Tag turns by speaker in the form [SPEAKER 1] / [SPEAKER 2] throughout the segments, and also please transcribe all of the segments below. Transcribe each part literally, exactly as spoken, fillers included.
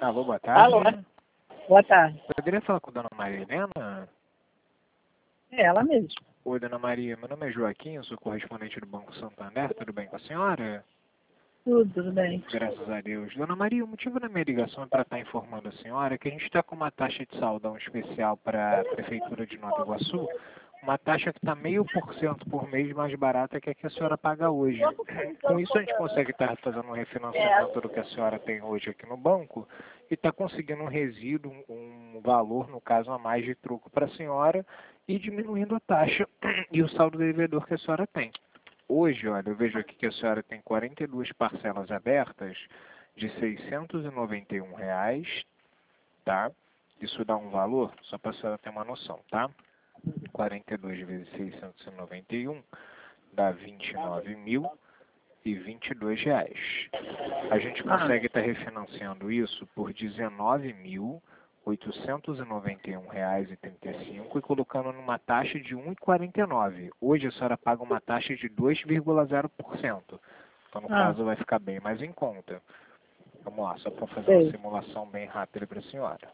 [SPEAKER 1] Alô, boa tarde.
[SPEAKER 2] Alô, boa tarde.
[SPEAKER 1] Poderia falar com a dona Maria Helena?
[SPEAKER 2] É ela mesmo.
[SPEAKER 1] Oi, dona Maria. Meu nome é Joaquim, eu sou correspondente do Banco Santander. Tudo bem com a senhora?
[SPEAKER 2] Tudo, tudo bem.
[SPEAKER 1] Graças a Deus. Dona Maria, o motivo da minha ligação é para estar informando a senhora que a gente está com uma taxa de saldão especial para a Prefeitura de Nova Iguaçu, uma taxa que está meio por cento por mês mais barata que a que a senhora paga hoje. Com isso a gente consegue estar fazendo um refinanciamento do que a senhora tem hoje aqui no banco e está conseguindo um resíduo, um valor, no caso, a mais de troco para a senhora e diminuindo a taxa e o saldo devedor que a senhora tem. Hoje, olha, eu vejo aqui que a senhora tem quarenta e duas parcelas abertas de seiscentos e noventa e um reais, tá? Isso dá um valor, só para a senhora ter uma noção, tá? quarenta e dois vezes seiscentos e noventa e um dá vinte e nove mil e vinte e dois reais. A gente consegue estar refinanciando isso por dezenove mil oitocentos e noventa e um reais e trinta e cinco e colocando numa taxa de um vírgula quarenta e nove. Hoje a senhora paga uma taxa de dois vírgula zero por cento. Então no
[SPEAKER 2] Ah.
[SPEAKER 1] caso vai ficar bem mais em conta. Vamos lá, só para fazer
[SPEAKER 2] Sei.
[SPEAKER 1] uma simulação bem rápida para a senhora.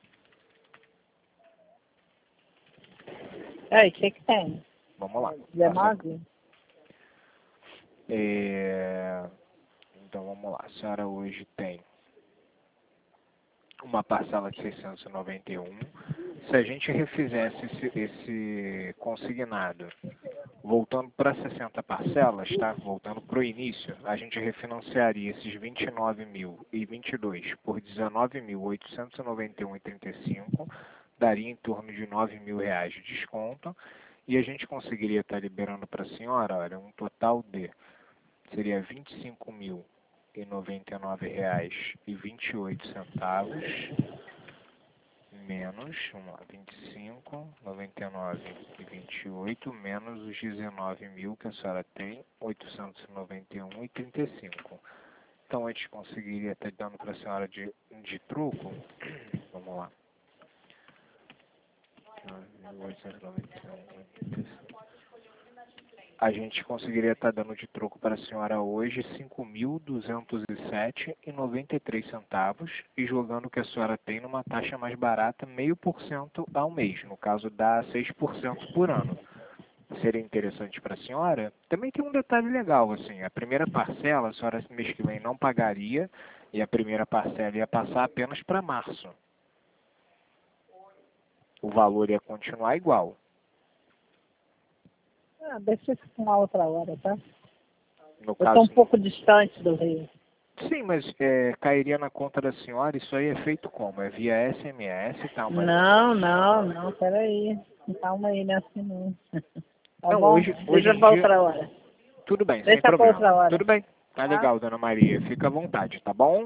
[SPEAKER 2] Aí, o que que tem?
[SPEAKER 1] Vamos lá.
[SPEAKER 2] dezenove?
[SPEAKER 1] É... Então vamos lá, a senhora hoje tem uma parcela de seiscentos e noventa e um. Se a gente refizesse esse, esse consignado, voltando para sessenta parcelas, tá? Voltando para o início, a gente refinanciaria esses vinte e nove mil e vinte e dois por dezenove mil oitocentos e noventa e um reais e trinta e cinco, daria em torno de nove mil reais de desconto, e a gente conseguiria estar liberando para a senhora, olha, um total de, seria vinte e cinco mil e noventa e nove reais e vinte e oito centavos, menos, vamos lá, vinte e cinco, noventa e nove e vinte e oito, menos os dezenove mil que a senhora tem, oitocentos e noventa e um reais e trinta e cinco. Então a gente conseguiria estar dando para a senhora de, de truco, vamos lá, oitocentos e noventa e um reais e trinta e cinco. A gente conseguiria estar dando de troco para a senhora hoje cinco mil duzentos e sete reais e noventa e três centavos e jogando o que a senhora tem numa taxa mais barata, meio por cento ao mês, no caso dá seis por cento por ano. Seria interessante para a senhora? Também tem um detalhe legal, assim, a primeira parcela a senhora mês que vem não pagaria e a primeira parcela ia passar apenas para março. O valor ia continuar igual.
[SPEAKER 2] Ah, deixa isso com uma outra hora, tá?
[SPEAKER 1] No
[SPEAKER 2] Eu
[SPEAKER 1] caso,
[SPEAKER 2] estou um pouco distante do Rio.
[SPEAKER 1] sim, mas é, cairia na conta da senhora, isso aí é feito como? É via S M S, tá? Mas...
[SPEAKER 2] Não, não, não, peraí. Calma aí, não é assim não. Tá
[SPEAKER 1] Não,
[SPEAKER 2] bom?
[SPEAKER 1] hoje, hoje
[SPEAKER 2] Deixa
[SPEAKER 1] em
[SPEAKER 2] pra
[SPEAKER 1] dia...
[SPEAKER 2] outra hora.
[SPEAKER 1] Tudo bem, sem
[SPEAKER 2] Deixa pra outra
[SPEAKER 1] problema.
[SPEAKER 2] hora.
[SPEAKER 1] Tudo bem. Tá
[SPEAKER 2] Tá?
[SPEAKER 1] legal, dona Maria. Fica à vontade, tá bom?